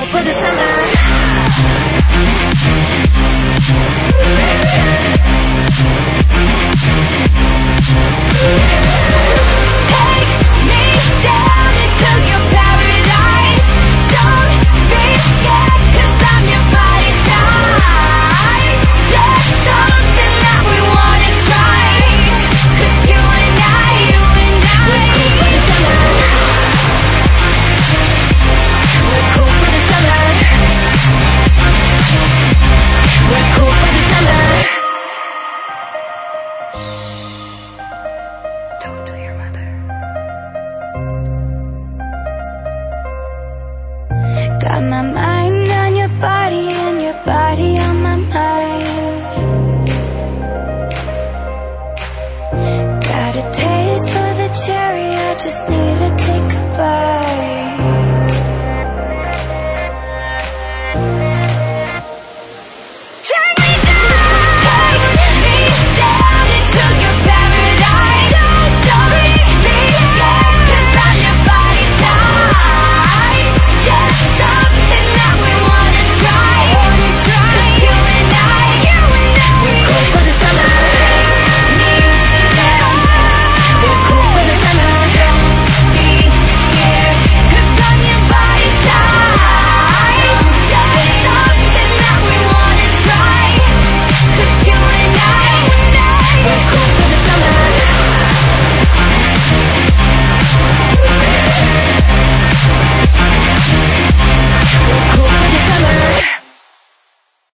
for the summer. Take me down into your paradise. Don't be scared, 'cause I'm your body type. Just something that we wanna try. 'Cause you and I, we're cool for the summer. We're cool for the summer. We're cool for the summer. Don't tell your mother. Got my mind on your body and your body on my mind. Got a taste for the cherry, I just need to take a bite.